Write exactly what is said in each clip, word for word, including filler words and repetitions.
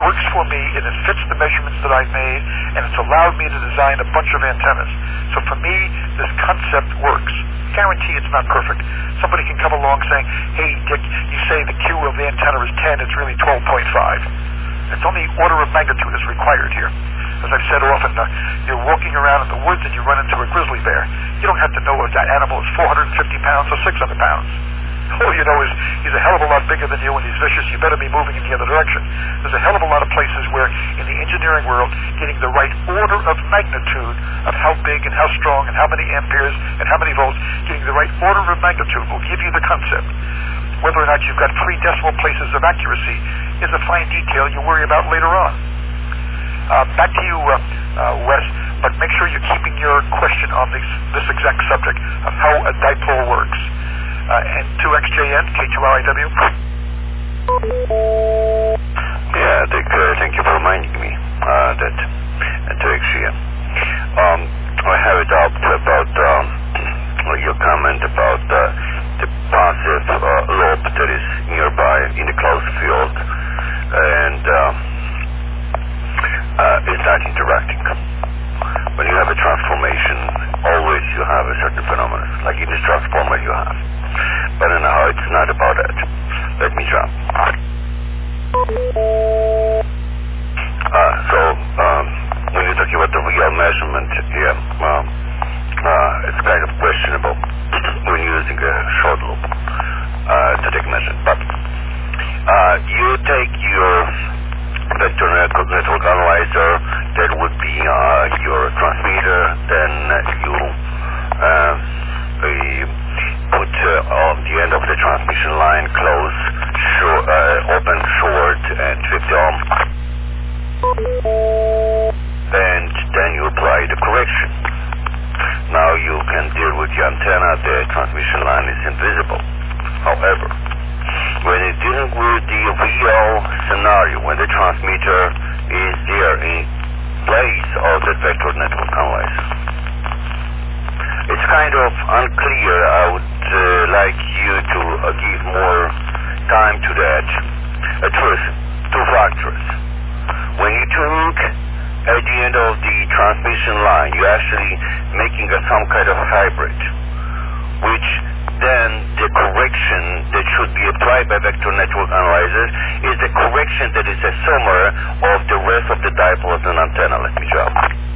works for me, and it fits the measurements that I've made, and it's allowed me to design a bunch of antennas. So for me, this concept works. Guarantee it's not perfect. Somebody can come along saying, hey, Dick, you say the Q of the antenna is ten, it's really twelve point five. It's only order of magnitude is required here. As I've said often, uh, you're walking around in the woods and you run into a grizzly bear. You don't have to know if that animal is four hundred fifty pounds or six hundred pounds. All you know is he's a hell of a lot bigger than you and he's vicious. You better be moving in the other direction. There's a hell of a lot of places where in the engineering world, getting the right order of magnitude of how big and how strong and how many amperes and how many volts, getting the right order of magnitude will give you the concept. Whether or not you've got three decimal places of accuracy is a fine detail you worry about later on. Uh, back to you, uh, uh, Wes, but make sure you're keeping your question on this, this exact subject of how a dipole works. Uh, and two X J N, K two R I W. Yeah, Dick, uh, thank you for reminding me uh, that uh, two X J N. Um, I have a doubt about um, your comment about uh, the passive uh, lobe that is nearby in the closed field and uh, uh, is not interacting. When you have a transformation, always you have a certain phenomenon, like in this transformer you have. But I know it's not about that. Let me try. Uh, so, um, when you're talking about the real measurement, yeah, um, uh, it's kind of questionable when you're using a short loop uh, to take measurement. But uh, you take your vector network analyzer, that would be uh, your transmitter, then you uh, put uh, on the end of the transmission line close, short, uh, open, short, and fifty ohm. And then you apply the correction. Now you can deal with the antenna, the transmission line is invisible. However, when you're dealing with the real scenario, when the transmitter is there in place of the vector network analyzer, it's kind of unclear. I would uh, like you to uh, give more time to that. At first, two factors. When you took at the end of the transmission line, you're actually making a, some kind of hybrid, which then the correction that should be applied by vector network analyzer is the correction that is a summary of the rest of the dipoles and antenna. Let me drop.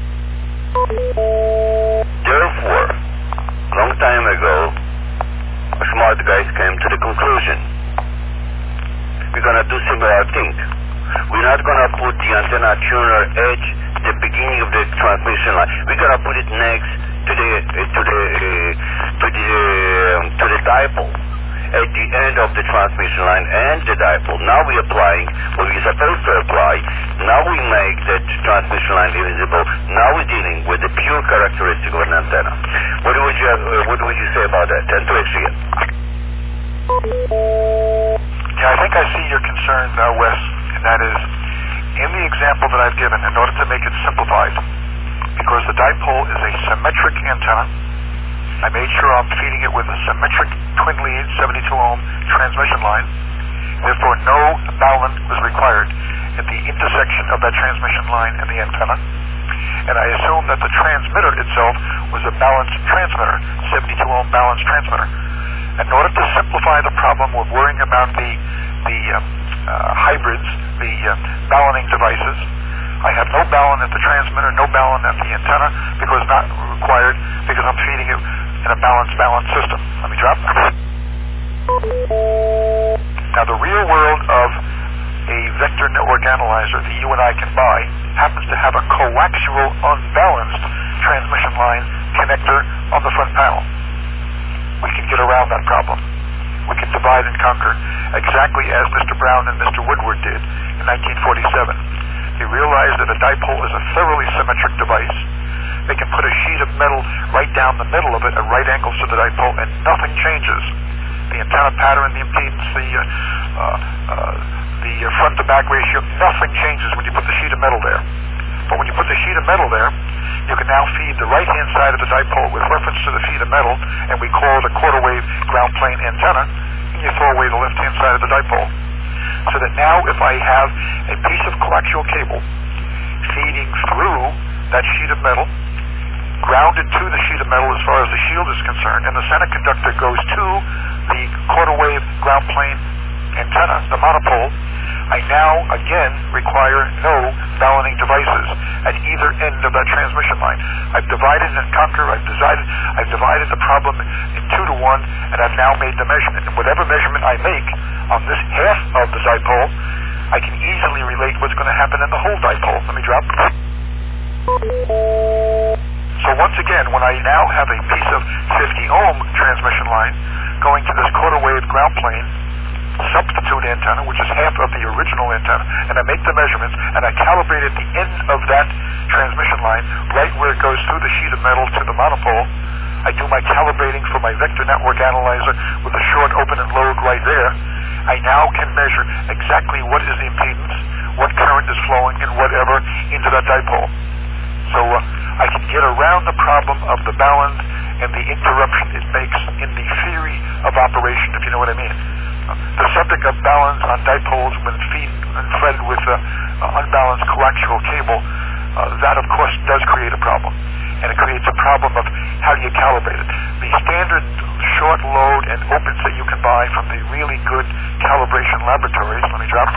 Therefore, long time ago, smart guys came to the conclusion, we're going to do similar thing. We're not going to put the antenna tuner at the beginning of the transmission line. We're going to put it next to the uh, to the uh, to the um, to the dipole at the end of the transmission line and the dipole. Now we're applying what we're supposed to apply. Now we make that transmission line invisible. Now we're dealing with the pure characteristic of an antenna. What would you uh, what would you say about that? ten to X G N. Yeah, I think I see your concern, uh, Wes, and that is in the example that I've given, in order to make it simplified, because the dipole is a symmetric antenna, I made sure I'm feeding it with a symmetric twin lead seventy-two ohm transmission line. Therefore, no balun was required at the intersection of that transmission line and the antenna. And I assumed that the transmitter itself was a balanced transmitter, seventy-two ohm balanced transmitter. In order to simplify the problem of worrying about the the uh, uh, hybrids, the uh, baluning devices, I have no balun at the transmitter, no balun at the antenna, because not required, because I'm feeding it in a balanced, balanced system. Let me drop. Now, the real world of a vector network analyzer that you and I can buy happens to have a coaxial, unbalanced transmission line connector on the front panel. We can get around that problem. We can divide and conquer, exactly as Mister Brown and Mister Woodward did in nineteen forty-seven. They realized that a dipole is a thoroughly symmetric device. They can put a sheet of metal right down the middle of it at right angles to the dipole, and nothing changes. The antenna pattern, the impedance, the uh, uh, uh, the front-to-back ratio, nothing changes when you put the sheet of metal there. But when you put the sheet of metal there, you can now feed the right-hand side of the dipole with reference to the feet of metal, and we call it a quarter-wave ground plane antenna, and you throw away the left-hand side of the dipole. So that now if I have a piece of coaxial cable feeding through that sheet of metal, grounded to the sheet of metal as far as the shield is concerned, and the center conductor goes to the quarter wave ground plane antenna, the monopole, I now again require no balancing devices at either end of that transmission line. I've divided and conquered, I've decided, I've divided the problem in two to one, and I've now made the measurement. And whatever measurement I make on this half of the dipole, I can easily relate what's going to happen in the whole dipole. Let me drop. So once again, when I now have a piece of fifty ohm transmission line going to this quarter wave ground plane substitute antenna, which is half of the original antenna, and I make the measurements, and I calibrate at the end of that transmission line, right where it goes through the sheet of metal to the monopole. I do my calibrating for my vector network analyzer with the short, open, and load right there. I now can measure exactly what is the impedance, what current is flowing, and whatever into that dipole. So uh, I can get around the problem of the balance and the interruption it makes in the theory of operation, if you know what I mean. The subject of balance on dipoles when feed and fed with uh, uh, unbalanced coaxial cable, uh, that of course does create a problem. And it creates a problem of how do you calibrate it. The standard short load and opens that you can buy from the really good calibration laboratories, let me drop,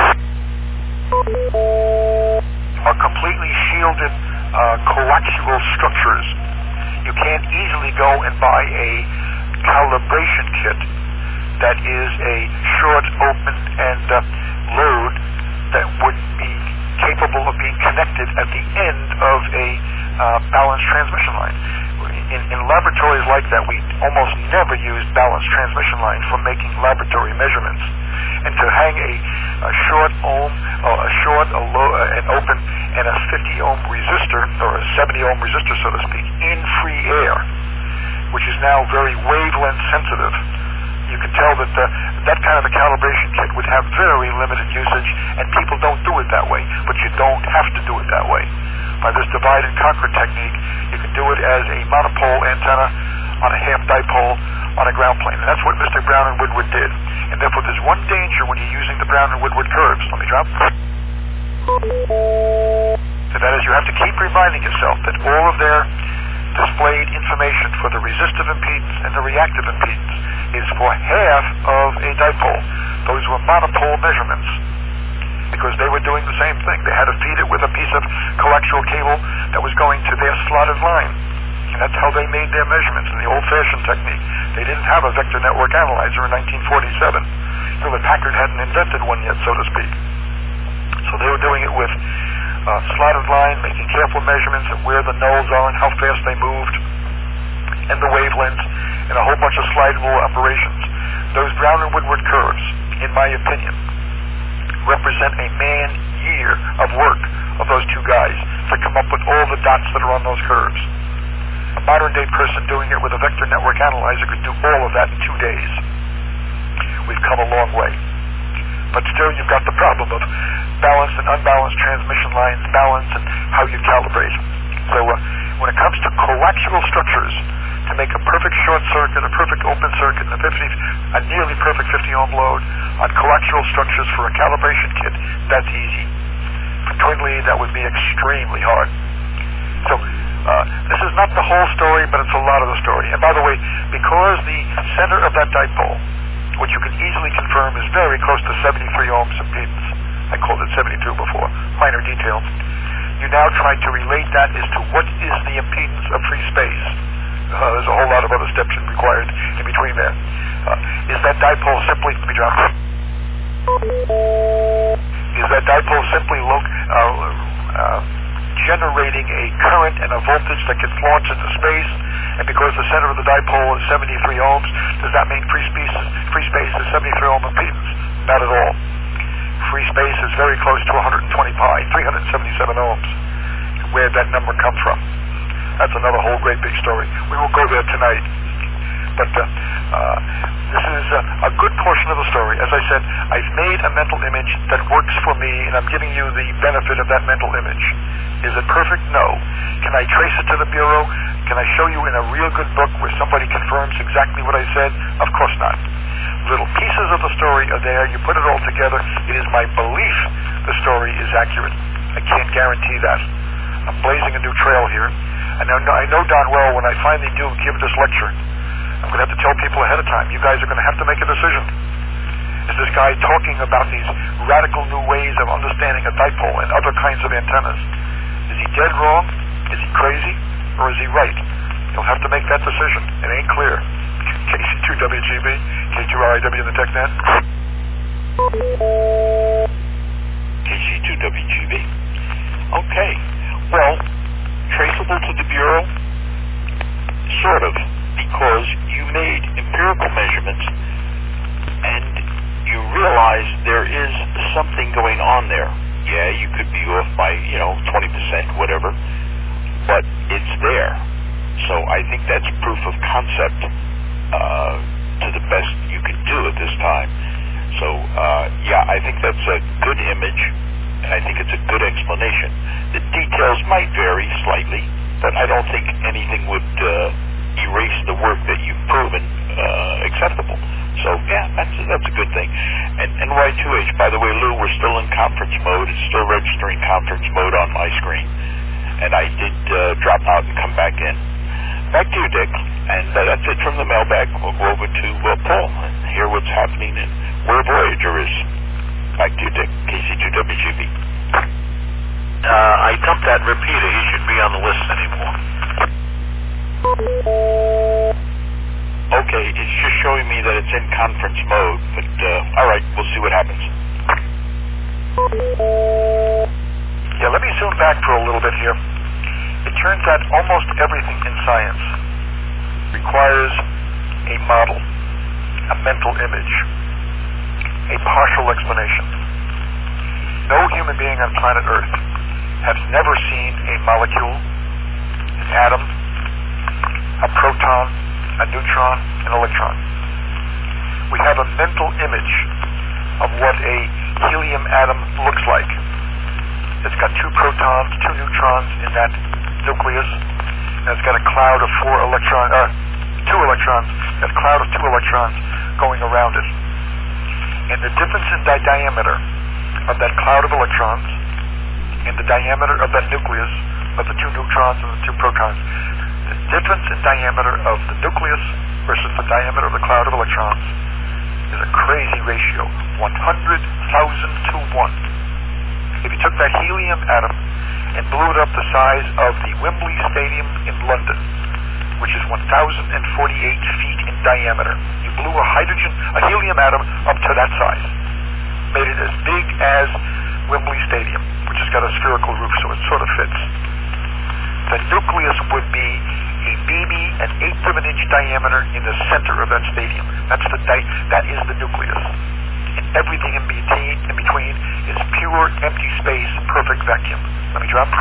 are completely shielded uh, coaxial structures. You can't easily go and buy a calibration kit that is a short, open, and uh, load that would be capable of being connected at the end of a uh, balanced transmission line. In, in laboratories like that, we almost never use balanced transmission lines for making laboratory measurements. And to hang a, a short ohm, uh, a short, a low, uh, an open, and a fifty ohm resistor, or a seventy ohm resistor, so to speak, in free air, which is now very wavelength sensitive, you can tell that the, that kind of a calibration kit would have very limited usage, and people don't do it that way. But you don't have to do it that way. By this divide and conquer technique, you can do it as a monopole antenna on a half dipole on a ground plane. And that's what Mister Brown and Woodward did. And therefore there's one danger when you're using the Brown and Woodward curves. Let me drop. And that is, you have to keep reminding yourself that all of their displayed information for the resistive impedance and the reactive impedance is for half of a dipole. Those were monopole measurements because they were doing the same thing. They had to feed it with a piece of coaxial cable that was going to their slotted line. And that's how they made their measurements in the old-fashioned technique. They didn't have a vector network analyzer in nineteen forty-seven. Hewlett Packard hadn't invented one yet, so to speak. So they were doing it with uh, slotted line, making careful measurements of where the nulls are and how fast they moved, and the wavelengths, and a whole bunch of slidable operations. Those Brown and Woodward curves, in my opinion, represent a man-year of work of those two guys to come up with all the dots that are on those curves. A modern-day person doing it with a vector network analyzer could do all of that in two days. We've come a long way. But still, you've got the problem of balanced and unbalanced transmission lines, balance, and how you calibrate. So uh, when it comes to coaxial structures, to make a perfect short circuit, a perfect open circuit, and a, fifty, a nearly perfect fifty ohm load on coaxial structures for a calibration kit, that's easy. For twin lead, that would be extremely hard. So uh, this is not the whole story, but it's a lot of the story. And by the way, because the center of that dipole, which you can easily confirm is very close to seventy-three ohms impedance, I called it seventy-two before, minor details, you now try to relate that as to what is the impedance of free space. Uh, there's a whole lot of other steps required in between there. Uh, is that dipole simply, let me drop it. Is that dipole simply lo- uh, uh, generating a current and a voltage that gets launched into space, and because the center of the dipole is seventy-three ohms, does that mean free space, free space is seventy-three ohm impedance? Not at all. Free space is very close to one hundred twenty pi, three hundred seventy-seven ohms. Where'd that number come from? That's another whole great big story. We will go there tonight. But uh, uh, this is uh, a good portion of the story. As I said, I've made a mental image that works for me, and I'm giving you the benefit of that mental image. Is it perfect? No. Can I trace it to the Bureau? Can I show you in a real good book where somebody confirms exactly what I said? Of course not. little pieces of the story are there. You put it all together. It is my belief the story is accurate. I can't guarantee that. I'm blazing a new trail here. And I know, I know darn well when I finally do give this lecture, I'm going to have to tell people ahead of time, you guys are going to have to make a decision. Is this guy talking about these radical new ways of understanding a dipole and other kinds of antennas? Is he dead wrong? Is he crazy? Or is he right? You'll have to make that decision. It ain't clear. K C two W G B, K two R I W in the TechNet. K C two W G B. Okay. Well, traceable to the Bureau? Sort of, because you made empirical measurements and you realize there is something going on there. Yeah, you could be off by, you know, twenty percent, whatever, but it's there. So I think that's proof of concept uh, to the best you can do at this time. So, uh, yeah, I think that's a good image, and I think it's a good explanation. The details might vary slightly, but I don't think anything would uh, erase the work that you've proven uh, acceptable. So, yeah, that's a, that's a good thing. And N Y two H, by the way, Lou, we're still in conference mode. It's still registering conference mode on my screen. And I did uh, drop out and come back in. Back to you, Dick. And uh, that's it from the mailbag. We'll go over to uh, Paul and hear what's happening and where Voyager is. Back to you, Dick. K C two W G B. Uh, I dumped that repeater. He shouldn't be on the list anymore. Okay, it's just showing me that it's in conference mode, but uh, all right, we'll see what happens. Yeah, let me zoom back for a little bit here. It turns out almost everything in science requires a model, a mental image, a partial explanation. No human being on planet Earth has never seen a molecule, an atom, a proton, a neutron, an electron. We have a mental image of what a helium atom looks like. It's got two protons, two neutrons in that nucleus, and it's got a cloud of four electrons, uh, two electrons, a cloud of two electrons going around it. And the difference in the diameter of that cloud of electrons and the diameter of that nucleus of the two neutrons and the two protons, the difference in diameter of the nucleus versus the diameter of the cloud of electrons is a crazy ratio, one hundred thousand to one. If you took that helium atom and blew it up the size of the Wembley Stadium in London, which is one thousand forty-eight feet in diameter, you blew a hydrogen, a helium atom up to that size, made it as big as Wembley Stadium, which has got a spherical roof, so it sort of fits. The nucleus would be a baby, an eighth of an inch diameter in the center of that stadium. That's the di- that is the nucleus. And everything in between, in between is pure empty space, perfect vacuum. Let me drop.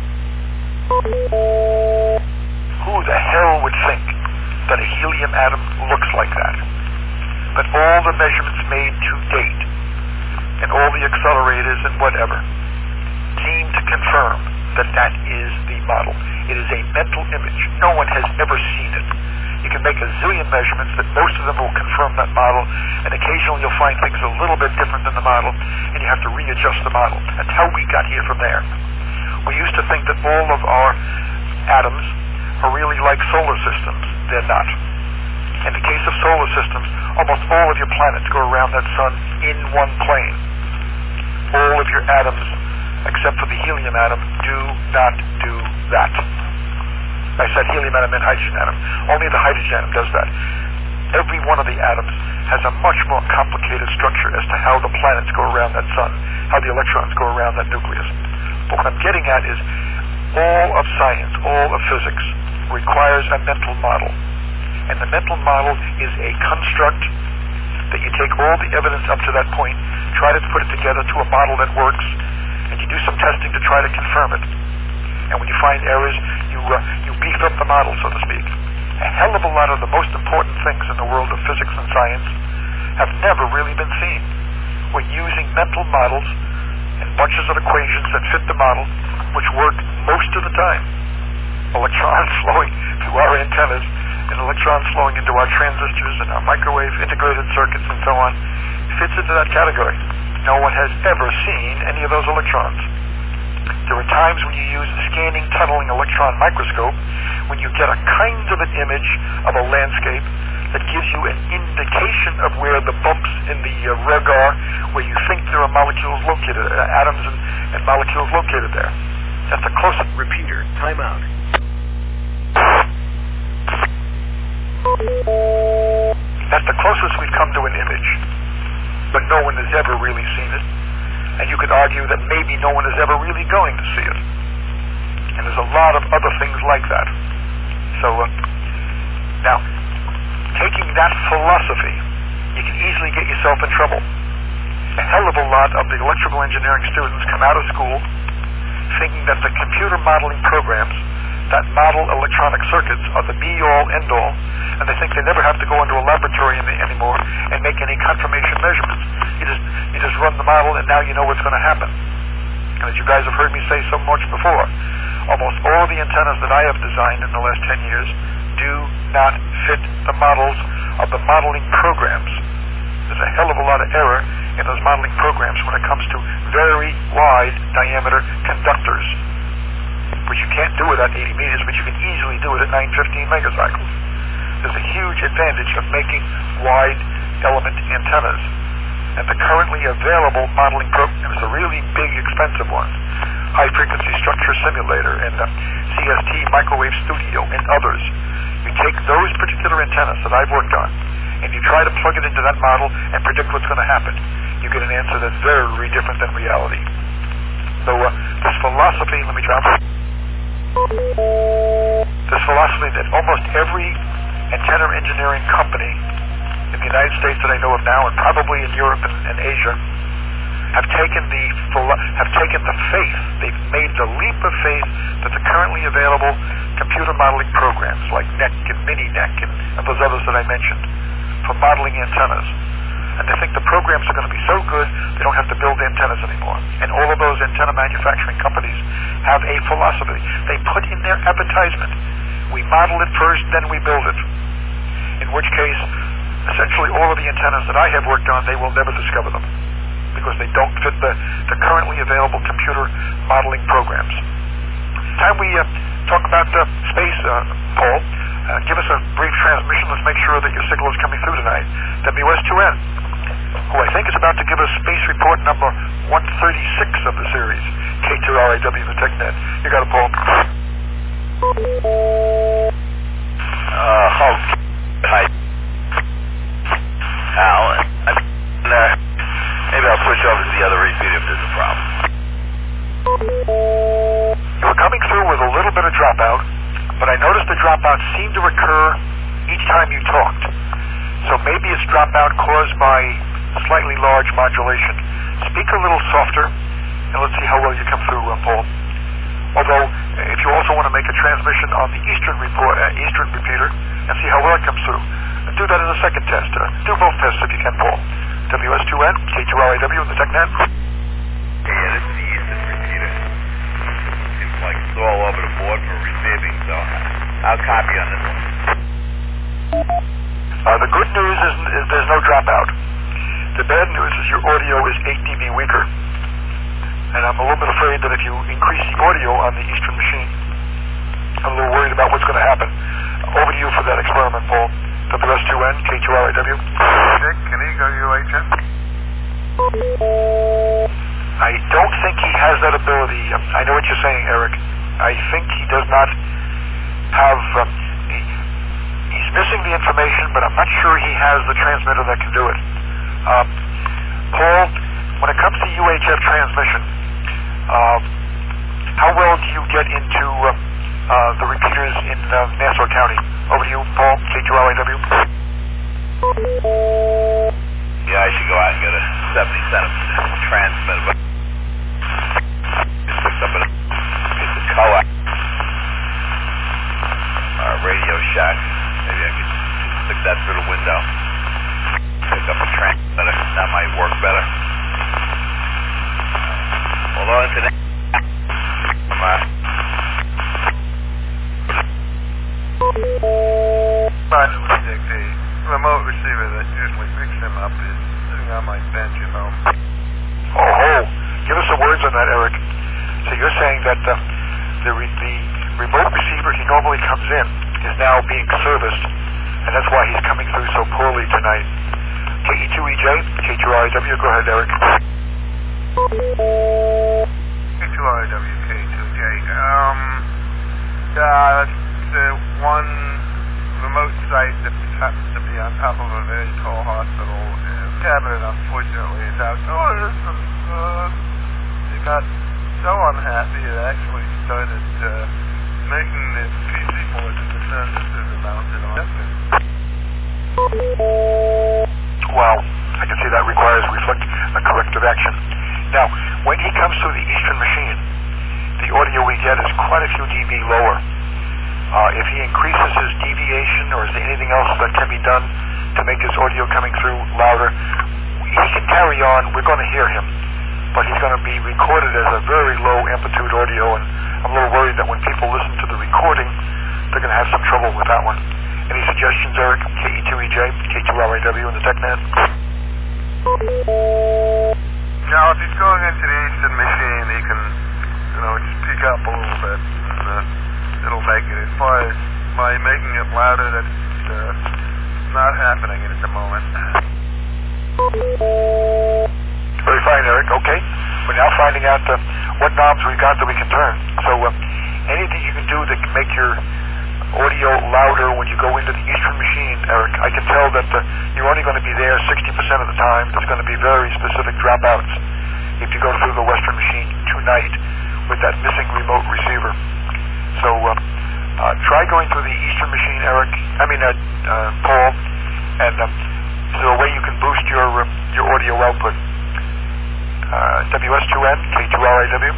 Who the hell would think that a helium atom looks like that? But all the measurements made to date, and all the accelerators and whatever, seem to confirm that that is the model. It is a mental image. No one has ever seen it. You can make a zillion measurements that most of them will confirm that model, and occasionally you'll find things a little bit different than the model, and you have to readjust the model. That's how we got here from there. We used to think that all of our atoms are really like solar systems. They're not. In the case of solar systems, almost all of your planets go around that sun in one plane. All of your atoms, except for the helium atom, do not do that. I said helium atom and hydrogen atom. Only the hydrogen atom does that. Every one of the atoms has a much more complicated structure as to how the planets go around that sun, how the electrons go around that nucleus. But what I'm getting at is all of science, all of physics, requires a mental model. And the mental model is a construct that you take all the evidence up to that point, try to put it together to a model that works, and you do some testing to try to confirm it. And when you find errors, you uh, you beef up the model, so to speak. A hell of a lot of the most important things in the world of physics and science have never really been seen. We're using mental models and bunches of equations that fit the model, which work most of the time. Electrons flowing through our antennas and and electrons flowing into our transistors and our microwave integrated circuits and so on fits into that category. No one has ever seen any of those electrons. There are times when you use a scanning tunneling electron microscope when you get a kind of an image of a landscape that gives you an indication of where the bumps in the uh, rug are, where you think there are molecules located, uh, atoms and, and molecules located there. That's the closest. Repeater, time out. That's the closest we've come to an image, but no one has ever really seen it. And you could argue that maybe no one is ever really going to see it. And there's a lot of other things like that. So, uh, now, taking that philosophy, you can easily get yourself in trouble. A hell of a lot of the electrical engineering students come out of school thinking that the computer modeling programs that model electronic circuits are the be-all, end-all, and they think they never have to go into a laboratory any, anymore and make any confirmation measurements. You just you just run the model, and now you know what's going to happen. And as you guys have heard me say so much before, almost all the antennas that I have designed in the last ten years do not fit the models of the modeling programs. There's a hell of a lot of error in those modeling programs when it comes to very wide diameter conductors, which you can't do it at eighty meters, but you can easily do it at nine fifteen megacycles. There's a huge advantage of making wide element antennas. And the currently available modeling program is a really big, expensive one. High Frequency Structure Simulator and uh, C S T Microwave Studio and others. You take those particular antennas that I've worked on and you try to plug it into that model and predict what's going to happen. You get an answer that's very different than reality. So uh, this philosophy, let me drop it. This philosophy that almost every antenna engineering company in the United States that I know of now, and probably in Europe and, and Asia, have taken the have taken the faith. They've made the leap of faith that the currently available computer modeling programs like N E C and MiniNEC and, and those others that I mentioned for modeling antennas. And they think the programs are going to be so good they don't have to build antennas anymore. And all of those antenna manufacturing companies have a philosophy. They put in their advertisement, we model it first, then we build it. In which case, essentially all of the antennas that I have worked on, they will never discover them because they don't fit the, the currently available computer modeling programs. Time we uh, talk about uh, space, uh, Paul, uh, give us a brief transmission. Let's make sure that your signal is coming through tonight. W S two N, who I think is about to give us space report number one thirty-six of the series, K two R I W, the TechNet. You got it, Paul. Uh, oh, hi. Al, I mean, uh, maybe I'll switch over to the other repeat if there's a problem. You were coming through with a little bit of dropout, but I noticed the dropout seemed to occur each time you talked. So maybe it's dropout caused by slightly large modulation. Speak a little softer, and let's see how well you come through, uh, Paul. Although, if you also want to make a transmission on the Eastern report, uh, Eastern repeater, and see how well it comes through, do that in a second test. Uh, do both tests if you can, Paul. W S two N, K two R I W, and the TechNet. Yeah, this is the Eastern repeater. Seems like it's all over the board for receiving, so I'll copy on this one. Uh, the good news is, is there's no dropout. The bad news is your audio is eight D B weaker. And I'm a little bit afraid that if you increase the audio on the Eastern machine, I'm a little worried about what's going to happen. Over to you for that experiment, Paul. W S two N, K two R I W. Dick, can he go U H F? I don't think he has that ability. I know what you're saying, Eric. I think he does not have... Um, he, he's missing the information, but I'm not sure he has the transmitter that can do it. Um, Paul, when it comes to U H F transmission, uh, how well do you get into uh, uh, the repeaters in uh, Nassau County? Over to you, Paul, K two R I W. Yeah, I should go out and get a seventy centimeter transmitter, but just picked up a piece of coax, uh, Radio Shack. Maybe I could stick that through the window. Pick up a transmitter. That might work better. Although internet, uh, Uh, remote receiver that usually picks him up is sitting on my bench at home. Oh, oh. Give us some words on that, Eric. So you're saying that uh, the, re- the remote receiver he normally comes in is now being serviced, and that's why he's coming through so poorly tonight. K E two E J, K two R I W, go ahead, Eric. K two R I W, K two J. Um, uh, the one remote site that happens to be on top of a very tall hospital. The cabinet, unfortunately, is outdoors, and uh, it got so unhappy it actually started uh, making the P C boards and the transistors are mounted on it. Well, I can see that requires reflect a corrective action. Now, when he comes to the Eastern machine, the audio we get is quite a few dB lower. Uh, if he increases his deviation, or is there anything else that can be done to make his audio coming through louder, he can carry on. We're going to hear him, but he's going to be recorded as a very low amplitude audio, and I'm a little worried that when people listen to the recording, they're going to have some trouble with that one. Any suggestions, Eric? K E two E J, K two R I W in the TechNet? Now, if he's going into the Eastern machine, he can, you know, just peak up a little bit, and uh, it'll make it. As far as my making it louder, that's uh, not happening at the moment. Very fine, Eric. Okay. We're now finding out uh, what knobs we've got that we can turn. So uh, anything you can do that can make your audio louder when you go into the Eastern machine, Eric. I can tell that uh, you're only going to be there sixty percent of the time. There's going to be very specific dropouts if you go through the Western machine tonight with that missing remote receiver. So uh, uh, try going through the Eastern machine, Eric. I mean, uh, uh, Paul, and uh, so a way you can boost your uh, your audio output. Uh, W S two N, K two R I W.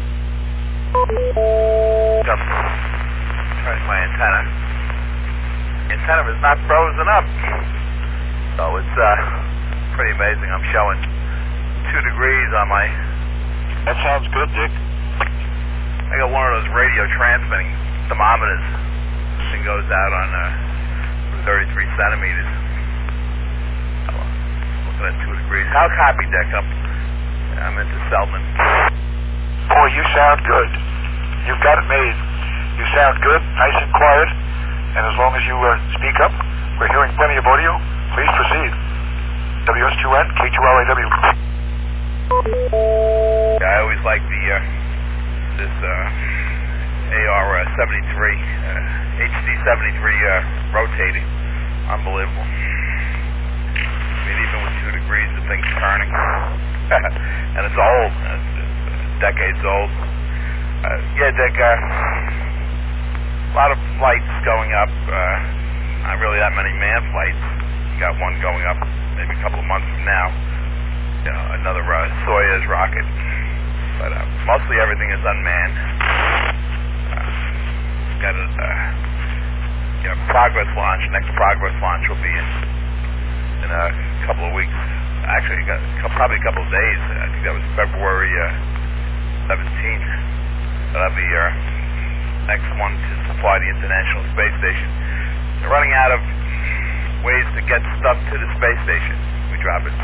Yep. Turn my antenna. The antenna is not frozen up. So it's uh, pretty amazing. I'm showing two degrees on my... That sounds good, Dick. I got one of those radio transmitting thermometers. This thing goes out on uh, thirty-three centimeters. Oh, looking at two degrees. How copy, Dick? I'm, I'm into Selman. Boy, you sound good. You've got it made. You sound good, nice and quiet, and as long as you uh, speak up, we're hearing plenty of audio. Please proceed. W S two N, K two R I W. Yeah, I always like the uh, this uh, A R seventy-three, uh, H D seventy-three uh, rotating. Unbelievable. I mean, even with two degrees, the thing's turning. And it's old. It's, it's decades old. Uh, yeah, Dick, uh, a lot of flights going up. Uh, not really that many manned flights. Got one going up maybe a couple of months from now. You know, another uh, Soyuz rocket. But uh, mostly everything is unmanned. Uh, got a uh, you know, Progress launch. Next Progress launch will be in, in a couple of weeks. Actually, got probably a couple of days. I think that was February uh, seventeenth. That'll be our next one to supply the International Space Station. They're running out of ways to get stuff to the space station. We drop it.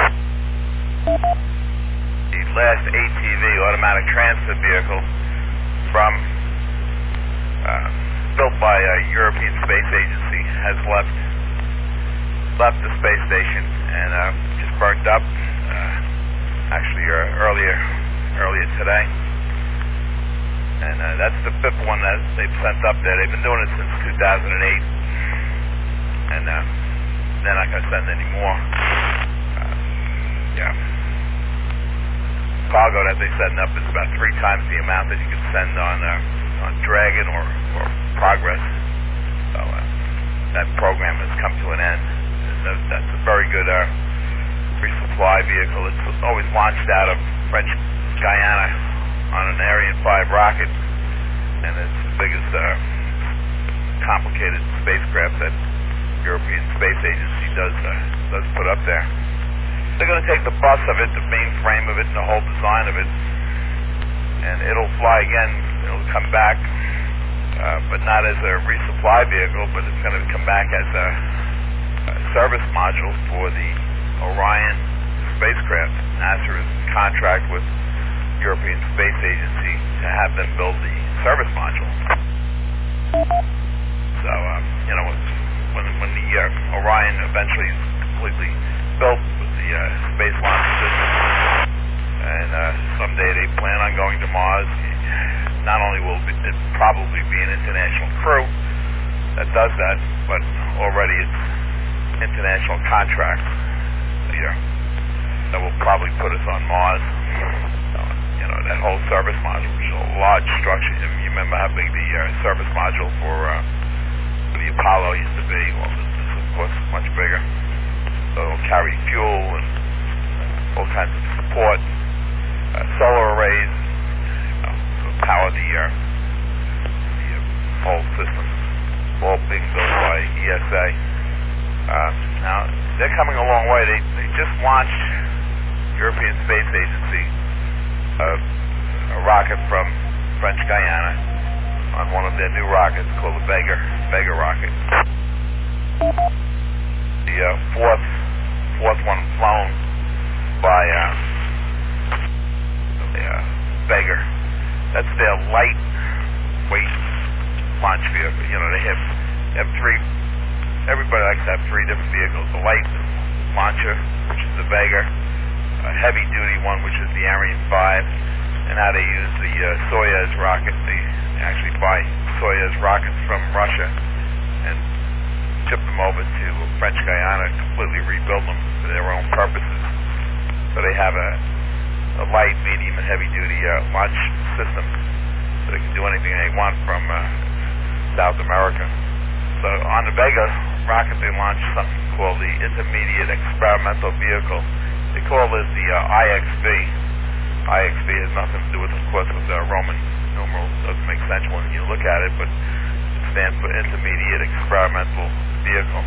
The last A T V, automatic transfer vehicle, from uh, built by a European Space Agency, has left left the space station and uh, just burned up. Uh, actually, uh, earlier earlier today. And uh, that's the fifth one that they've sent up there. They've been doing it since two thousand eight. And uh, they're not going to send any more. Uh, yeah. Cargo that they send up is about three times the amount that you can send on uh, on Dragon or, or Progress. So uh, that program has come to an end. That, that's a very good uh, resupply vehicle. It's always launched out of French Guiana on an Ariane five rocket, and it's the biggest uh, complicated spacecraft that European Space Agency does uh, does put up there. They're going to take the bus of it, the main frame of it, and the whole design of it, and it'll fly again. It'll come back, uh, but not as a resupply vehicle, but it's going to come back as a service module for the Orion spacecraft. NASA is in contract with European Space Agency to have them build the service module. So, um, you know, when when the uh, Orion eventually is completely built with the uh, space launch system, and uh, someday they plan on going to Mars, not only will it probably be an international crew that does that, but already it's international contracts here that will probably put us on Mars. You know, that whole service module, which is a large structure. You remember how big the uh, service module for, uh, for the Apollo used to be? Well, this is, of course, much bigger. So it'll carry fuel and all kinds of support, uh, solar arrays, you know, to power the, uh, the uh, whole system, all being built by E S A. Uh, now, they're coming a long way. They, they just launched European Space Agency Uh, a rocket from French Guyana on one of their new rockets called the Vega, Vega rocket. The uh, fourth, fourth one flown by uh, the, uh, Vega. That's their lightweight launch vehicle. You know, they have, they have three. Everybody likes to have three different vehicles: the light launcher, which is the Vega, a heavy-duty one, which is the Ariane five, and how they use the uh, Soyuz rocket. They actually buy Soyuz rockets from Russia and ship them over to French Guyana and completely rebuild them for their own purposes. So they have a, a light, medium, and heavy-duty uh, launch system, so they can do anything they want from uh, South America. So on the Vega rocket, they launched something called the Intermediate Experimental Vehicle. They call this the uh, I X V. I X V has nothing to do with, of course, with uh, Roman numerals. It doesn't make sense when you look at it, but it stands for Intermediate Experimental Vehicle.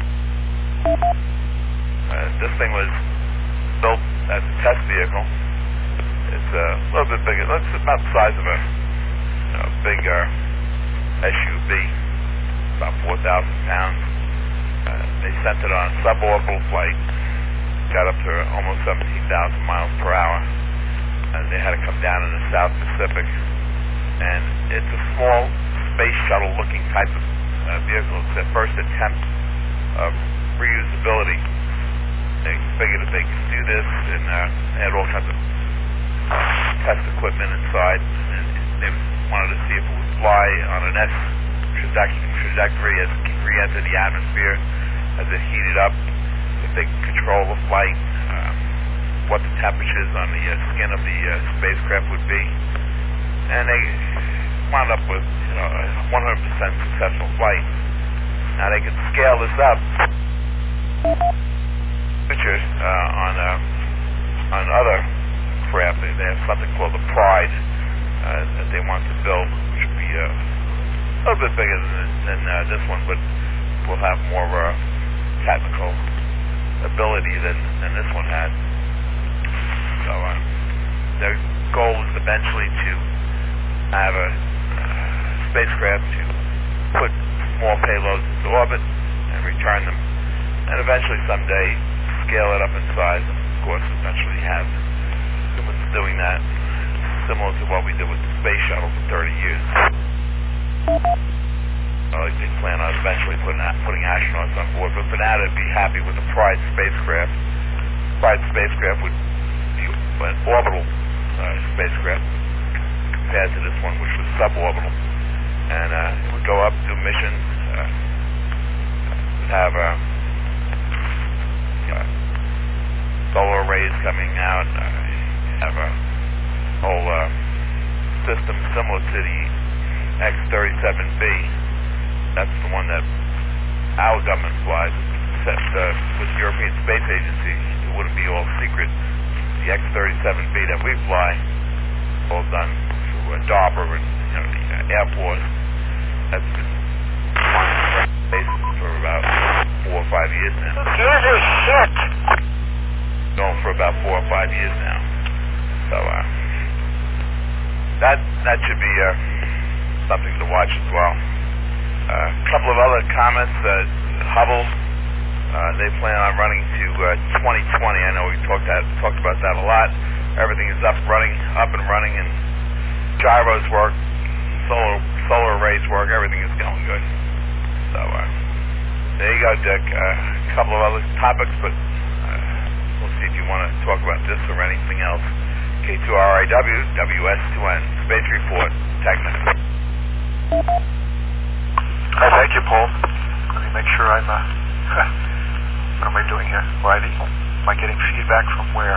Uh, this thing was built as a test vehicle. It's uh, a little bit bigger. It's about the size of a you know, big uh, S U V, about four thousand pounds. Uh, they sent it on a suborbital flight. Got up to almost seventeen thousand miles per hour, and they had to come down in the South Pacific. And it's a small space shuttle-looking type of uh, vehicle. It's their first attempt of reusability. They figured that they could do this, and uh, they had all kinds of test equipment inside. And they wanted to see if it would fly on an S trajectory as it re-entered the atmosphere, as it heated up. If they can control the flight, uh, what the temperatures on the uh, skin of the uh, spacecraft would be, and they wound up with you know, a one hundred percent successful flight. Now they can scale this up. Pictures uh, on uh, on other craft. They have something called the Pride uh, that they want to build, which would be uh, a little bit bigger than, than uh, this one, but will have more uh, technical ability than, than this one had. So uh, their goal is eventually to have a uh, spacecraft to put small payloads into orbit and return them, and eventually someday scale it up in size, and of course eventually have humans doing that, similar to what we did with the space shuttle for thirty years. Uh, they plan on eventually putting, putting astronauts on board, but for now they'd be happy with the Pride spacecraft. Pride spacecraft would be an orbital uh, spacecraft compared to this one, which was suborbital, and uh, it would go up, do missions, uh, would have uh, uh, solar arrays coming out, uh, have a whole uh, system similar to the X thirty-seven B. That's the one that our government flies. Except uh, with the European Space Agency, it wouldn't be all secret. The X thirty-seven B that we fly, all done through uh, DARPA and you know, the uh, Air Force, that's been on space for about four or five years now. Who gives a shit? Going for about four or five years now. So uh, that that should be uh, something to watch as well. A uh, couple of other comments. Uh, Hubble Uh, they plan on running to uh, twenty twenty. I know we talked that talked about that a lot. Everything is up running, up and running, and gyros work, solar solar arrays work. Everything is going good. So uh, there you go, Dick. Uh, a couple of other topics, but uh, we'll see if you want to talk about this or anything else. K two R I W, W S two N, Space Report, Technic. I thank you, Paul. Let me make sure I'm, uh, what am I doing here? Righty? Am I getting feedback from where?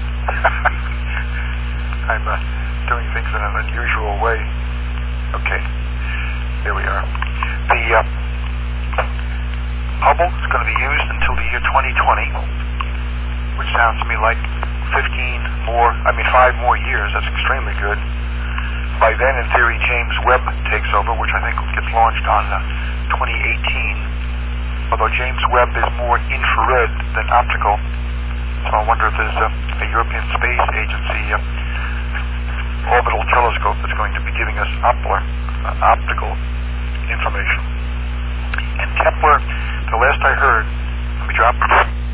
I'm uh, doing things in an unusual way. Okay, there we are. The uh, Hubble is going to be used until the year twenty twenty, which sounds to me like fifteen more, I mean five more years. That's extremely good. By then, in theory, James Webb takes over, which I think gets launched on uh, twenty eighteen. Although James Webb is more infrared than optical, so I wonder if there's a, a European Space Agency uh, orbital telescope that's going to be giving us Doppler, uh, optical information. And Kepler, the last I heard, let me drop.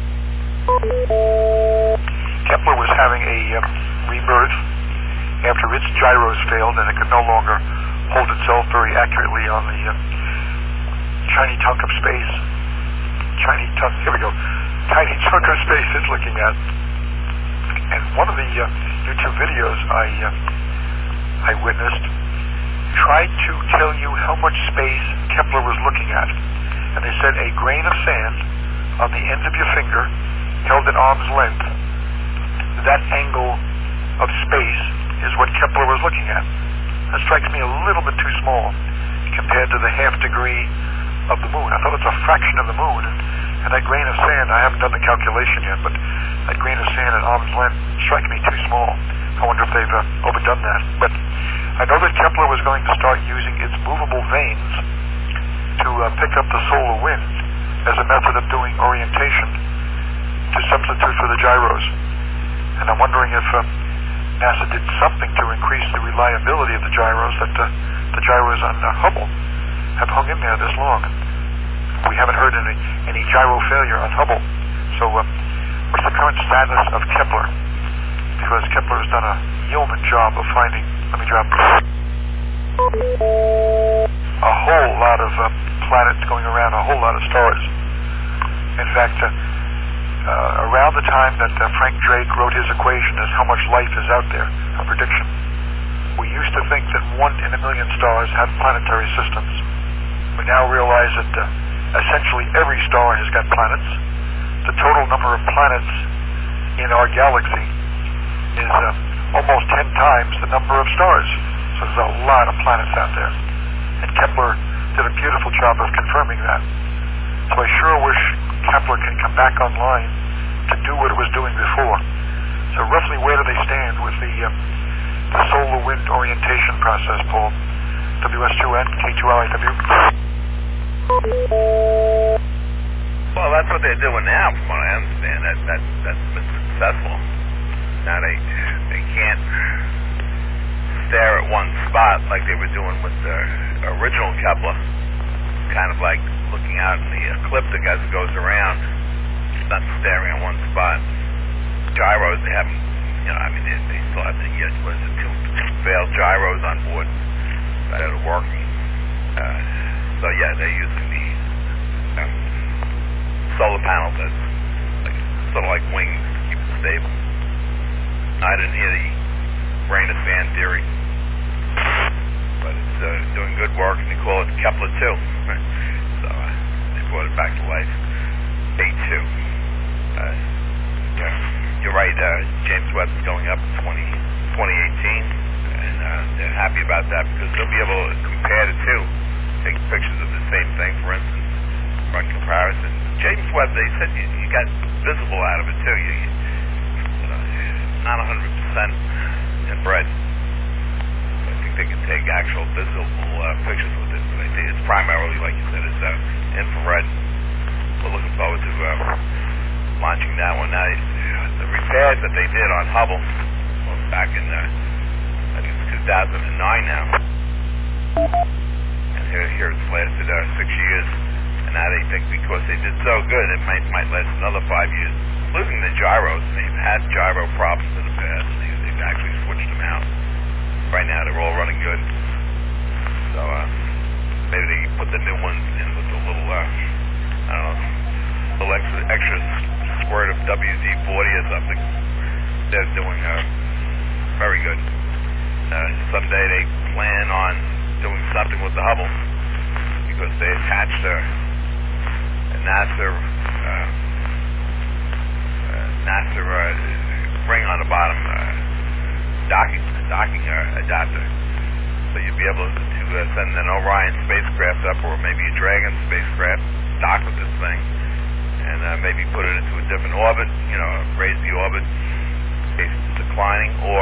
Kepler was having a uh, rebirth after its gyros failed and it could no longer hold itself very accurately on the uh, shiny chunk of space. Shiny chunk, here we go. Tiny chunk of space it's looking at. And one of the uh, YouTube videos I uh, I witnessed tried to tell you how much space Kepler was looking at. And they said a grain of sand on the end of your finger held at arm's length. That angle of space is what Kepler was looking at. That strikes me a little bit too small compared to the half degree of the moon. I thought it's a fraction of the moon, and, and that grain of sand, I haven't done the calculation yet, but that grain of sand at arm's length strikes me too small. I wonder if they've uh, overdone that. But I know that Kepler was going to start using its movable vanes to uh, pick up the solar wind as a method of doing orientation to substitute for the gyros. And I'm wondering if uh, NASA did something to increase the reliability of the gyros, that uh, the gyros on uh, Hubble have hung in there this long. We haven't heard any, any gyro failure on Hubble. So uh, what's the current status of Kepler? Because Kepler has done a yeoman job of finding, let me drop, a whole lot of uh, planets going around, a whole lot of stars. In fact, uh, uh, around the time that uh, Frank Drake wrote his equation as how much life is out there, a prediction, we used to think that one in a million stars had planetary systems. We now realize that uh, essentially every star has got planets. The total number of planets in our galaxy is uh, almost ten times the number of stars. So there's a lot of planets out there. And Kepler did a beautiful job of confirming that. So I sure wish Kepler can come back online to do what it was doing before. So roughly where do they stand with the, uh, the solar wind orientation process, Paul? W S two N, K two R I W. Well, that's what they're doing now, from what I understand. That, that, that's been successful. Now they they can't stare at one spot like they were doing with the original Kepler. Kind of like looking out in the ecliptic as it goes around. It's not staring at one spot. Gyros, they haven't, you know, I mean, they, they still have to get, what is it, two failed gyros on board that are working. Uh, so yeah, they're using the um, solar panels as like, sort of like wings to keep it stable. I didn't hear the grain of sand theory, but it's uh, doing good work, and they call it Kepler two. So uh, they brought it back to life. A two. Uh, yeah, you're right. Uh, James Webb is going up in twenty eighteen, and uh, they're happy about that because they'll be able to compare the two. Take pictures of the same thing, for instance, run comparison. James Webb, they said you, you got visible out of it too. You, you know, not one hundred percent infrared. So I think they can take actual visible uh, pictures with it. But I think it's primarily, like you said, it's uh, infrared. We're looking forward to uh, launching that one. Now, the repairs that they did on Hubble, well, back in, uh, I think it's two thousand nine now. And here, here it's lasted uh, six years. And now they think because they did so good, it might might last another five years. Including the gyros. They've had gyro problems in the past. They, they've actually switched them out. Right now they're all running good. So uh, maybe they put the new ones in with a little, uh, I don't know, a little extra, extra squirt of W D forty or something. They're doing uh, very good. Uh, someday they plan on doing something with the Hubble because they attached a, a NASA uh, uh, NASA uh, ring on the bottom, uh, docking docking uh, adapter, so you'll be able to uh, send an Orion spacecraft up, or maybe a Dragon spacecraft, dock with this thing, and uh, maybe put it into a different orbit. You know, raise the orbit in case it's declining, or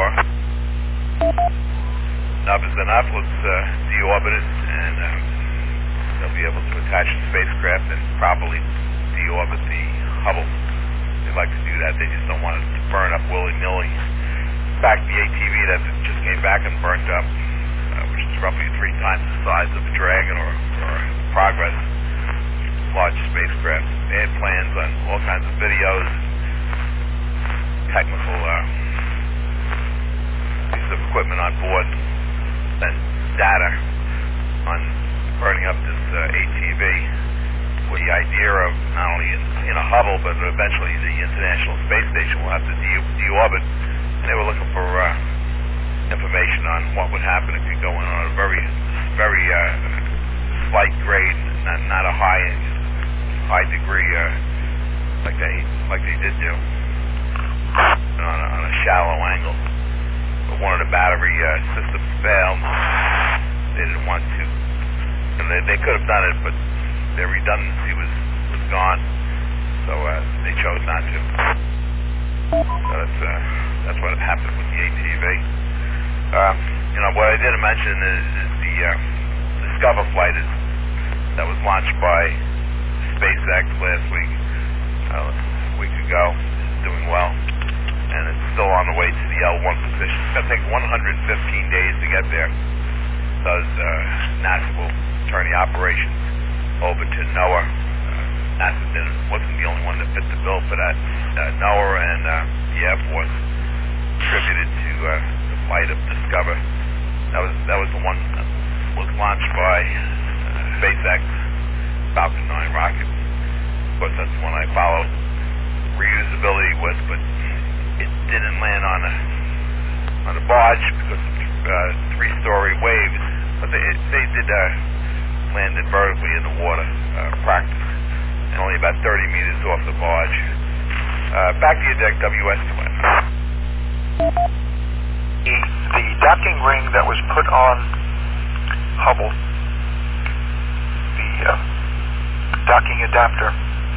enough is enough. Let's uh, deorbit it, and uh, they'll be able to attach the spacecraft and properly deorbit the Hubble. They like to do that. They just don't want it to burn up willy-nilly. In fact, the A T V that just came back and burnt up, uh, which is roughly three times the size of a Dragon or, or Progress, large spacecraft. They had plans on all kinds of videos, technical uh, pieces of equipment on board, and data on burning up this uh, A T V with the idea of not only in, in a Hubble, but eventually the International Space Station will have to de- deorbit. And they were looking for uh, information on what would happen if you go in on a very, very uh, slight grade, not, not a high, high degree uh, like they like they did do, and on, a, on a shallow angle. But one of the battery uh, systems failed. They didn't want to, and they, they could have done it, but their redundancy was, was gone, so uh, they chose not to. So that's uh, that's what happened with the A T V. Uh, you know, what I didn't mention is, is the uh, Discover flight is, that was launched by SpaceX last week, uh, a week ago, is doing well, and it's still on the way to the L one position. It's going to take one hundred fifteen days to get there, because uh, NASA will turn the operation over to NOAA. Uh, NASA didn't, wasn't the only one that fit the bill for that. Uh, NOAA and uh, the Air Force contributed to uh, the flight of Discover. That was that was the one that was launched by uh, SpaceX Falcon nine rocket. Of course, that's the one I followed reusability with, but it didn't land on a on a barge because of uh, three-story waves. But they they did uh, land it vertically in the water, uh, practice, and only about thirty meters off the barge. Uh, back to your deck, W S Twin. The, the docking ring that was put on Hubble, the uh, docking adapter,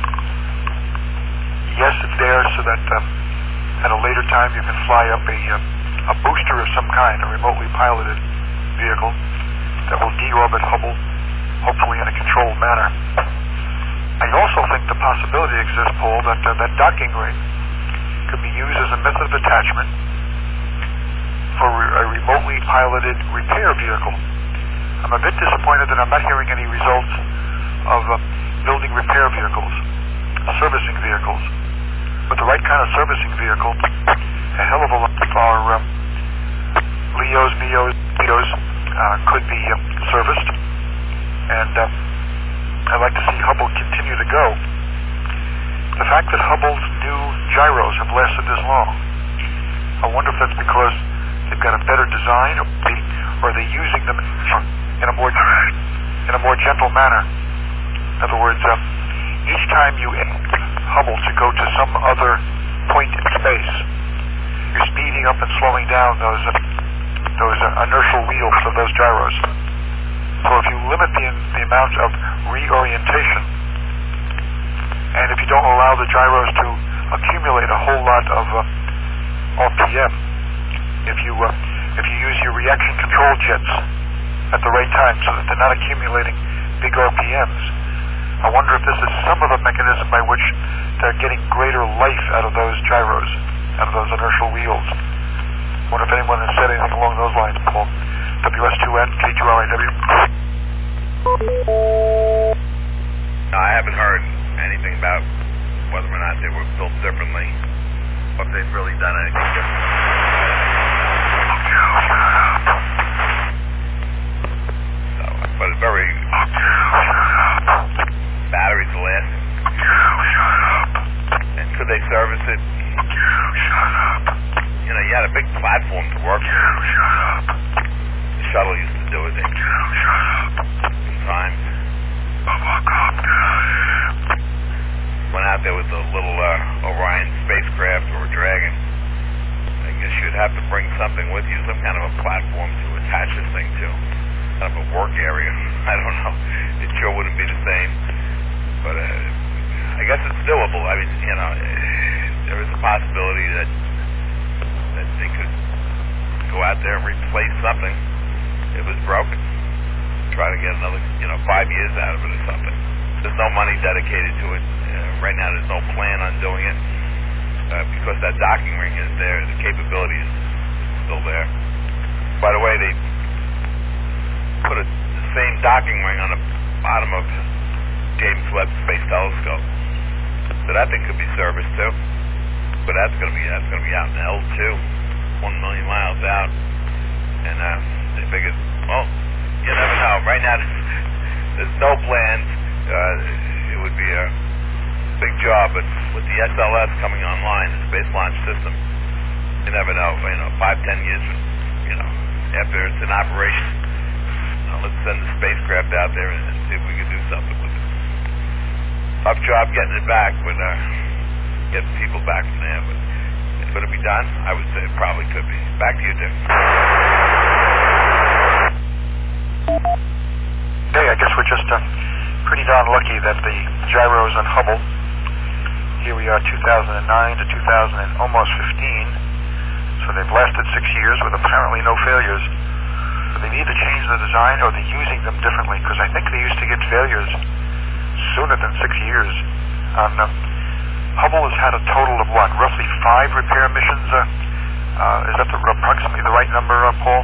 yes, it's there so that uh, at a later time you can fly up a, uh, a booster of some kind, a remotely piloted vehicle that will deorbit Hubble, hopefully in a controlled manner. I also think the possibility exists, Paul, that uh, that docking ring could be used as a method of attachment for re- a remotely piloted repair vehicle. I'm a bit disappointed that I'm not hearing any results of uh, building repair vehicles, servicing vehicles. With the right kind of servicing vehicle, a hell of a lot of our uh, Leos, Meos, Leos uh, could be uh, serviced, and uh, I'd like to see Hubble continue to go. The fact that Hubble's new gyros have lasted this long, I wonder if that's because they've got a better design, or, they, or are they using them in a more in a more gentle manner? In other words, uh, each time you ask Hubble to go to some other point in space, you're speeding up and slowing down those uh, those uh, inertial wheels of those gyros. So if you limit the, the amount of reorientation, and if you don't allow the gyros to accumulate a whole lot of uh, R P M, if you uh, if you use your reaction control jets at the right time so that they're not accumulating big R P Ms, I wonder if this is some of the mechanism by which they're getting greater life out of those gyros, out of those inertial wheels. I wonder if anyone has said anything along those lines, Paul. W S two N, K two R I W. No, I haven't heard anything about whether or not they were built differently, or if they've really done anything different. So, but it's very... Batteries are lasting. And could they service it? You know, you had a big platform to work with. The shuttle used to do it. They sometimes went out there with a little uh, Orion spacecraft or a Dragon. I guess you'd have to bring something with you, some kind of a platform to attach this thing to. Kind of a work area. I don't know. It sure wouldn't be the same. But uh, I guess it's doable. I mean, you know, there is a possibility that that they could go out there and replace something if it was broken. Try to get another, you know, five years out of it or something. There's no money dedicated to it. Uh, right now there's no plan on doing it uh, because that docking ring is there. The capability is still there. By the way, they put a, the same docking ring on the bottom of James Webb Space Telescope. So that thing could be serviced too. But that's gonna be that's gonna be out in L two, one million miles out. And uh, they figured, well, you never know. Right now, there's, there's no plans. Uh, it would be a big job, but with the S L S coming online, the Space Launch System, you never know. You know, five, ten years, you know, after it's in operation, you know, let's send the spacecraft out there and see if we can do something with it. Tough job getting it back, but uh, getting people back from there. But could it be done? I would say it probably could be. Back to you, Dick. Hey, I guess we're just uh, pretty darn lucky that the gyros on Hubble, here we are two thousand nine to two thousand and almost fifteen, so they've lasted six years with apparently no failures. But they need to change the design, or they're using them differently, because I think they used to get failures sooner than six years. On uh, Hubble has had a total of what, roughly five repair missions? Uh, uh, is that the, approximately the right number, uh, Paul?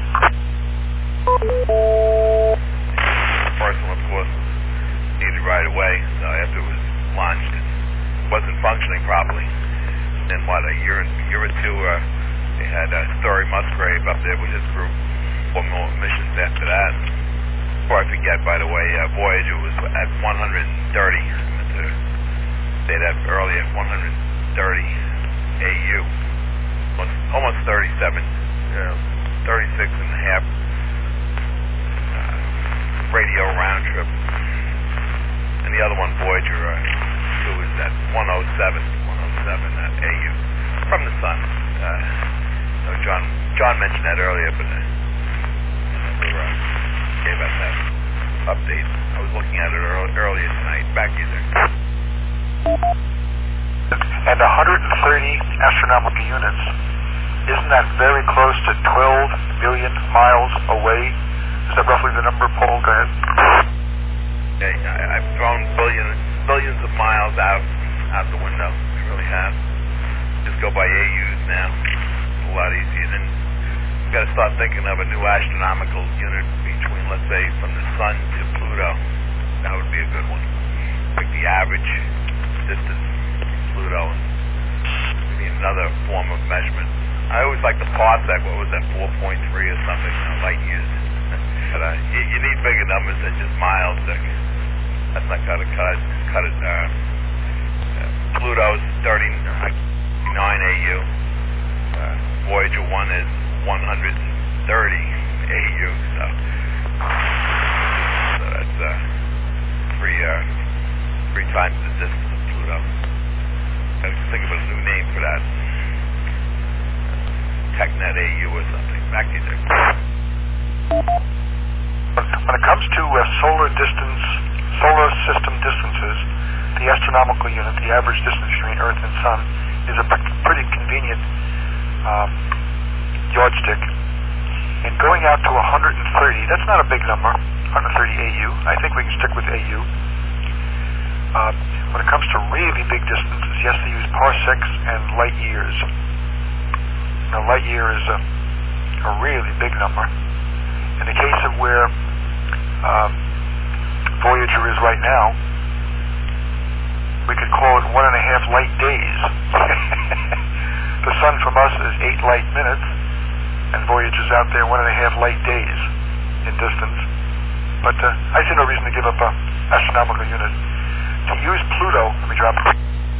First one, of course, needed right away. So after it was launched, it wasn't functioning properly. Then what, a year, year or two, uh, they had uh, Story Musgrave up there with his group. Four more missions after that. Before I forget, by the way, uh, Voyager was at one hundred thirty. I say that earlier, one hundred thirty A U. Almost thirty-seven, uh, thirty-six and a half uh, radio round trip. And the other one, Voyager uh, two, is at one oh seven uh, A U from the sun. Uh, so John John mentioned that earlier, but uh, we were, uh, gave us that update. I was looking at it early, earlier tonight. Back to you there. And one hundred thirty astronomical units, isn't that very close to twelve billion miles away? Is that roughly the number, Paul? Go ahead. Yeah, I, I've thrown billions, billions of miles out out the window. I really have. Just go by A Us now. It's a lot easier. Then you've got to start thinking of a new astronomical unit between, let's say, from the sun to Pluto. That would be a good one. Like the average distance from Pluto. Maybe another form of measurement. I always like the parsec. What was that, four point three or something, you know, light years. But uh, you, you need bigger numbers than just miles. Dick. That's not how to cut it. Cut it. Uh, uh, Pluto's thirty-nine A U. Uh, Voyager one is one hundred thirty A U. So, so that's uh, three uh, three times the distance of Pluto. Got to think of a new name for that. TechNet A U or something. Back to you, Dick. When it comes to uh, solar distance, solar system distances, the astronomical unit, the average distance between Earth and Sun, is a p- pretty convenient um, yardstick. And going out to one hundred thirty, that's not a big number, one hundred thirty A U. I think we can stick with A U. Uh, when it comes to really big distances, yes, they use parsecs and light years. Now, light year is a, a really big number. In the case of where um, Voyager is right now, we could call it one and a half light days. The sun from us is eight light minutes, and Voyager's out there one and a half light days in distance. But uh, I see no reason to give up an astronomical unit. To use Pluto, let me drop it.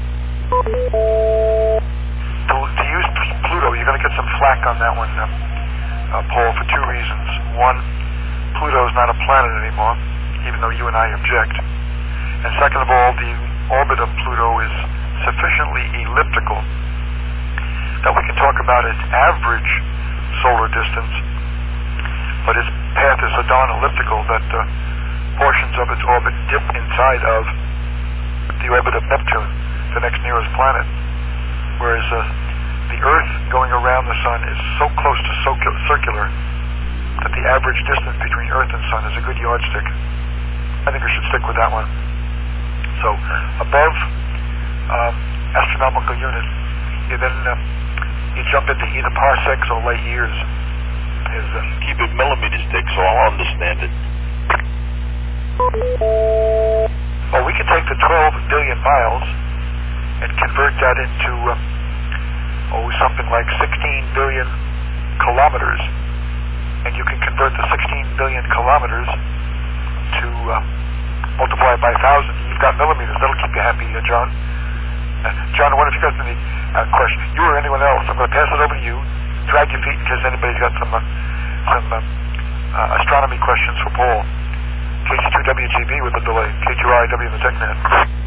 To, to use Pluto, you're going to get some flack on that one, uh, uh, Paul, for two reasons. One, Pluto's not a planet anymore, even though you and I object. And second of all, the orbit of Pluto is sufficiently elliptical that we can talk about its average solar distance, but its path is so darn elliptical that uh, portions of its orbit dip inside of the orbit of Neptune, the next nearest planet, whereas uh, the Earth going around the Sun is so close to so circular that the average distance between Earth and Sun is a good yardstick. I think we should stick with that one. So above um, astronomical unit, you then uh, you jump into either parsecs or light years. Is, uh, Keep it millimeters, Dick, so I'll understand it. Well, we can take the twelve billion miles and convert that into uh, oh something like sixteen billion kilometers, and you can convert the sixteen billion kilometers to uh, multiply it by a thousand. You've got millimeters. That'll keep you happy, uh, John. Uh, John, what if you got any uh, question? You or anyone else? I'm going to pass it over to you. Drag your feet in case anybody's got some uh, some uh, uh, astronomy questions for Paul. K C two W G B with the delay. K two R I W in the TechNet.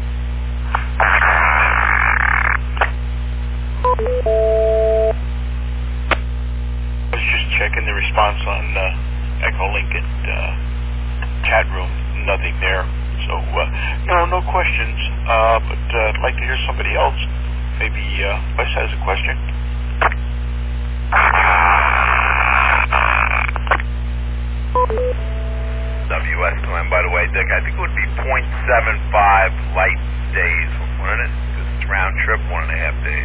I was just checking the response on uh, Echolink and uh, chat room. Nothing there. So, uh, no, no questions. Uh, but uh, I'd like to hear somebody else. Maybe uh, Wes has a question. W S Glenn, by the way, Dick, I think it would be point seven five light days, wouldn't it? Because it's round trip, one and a half days.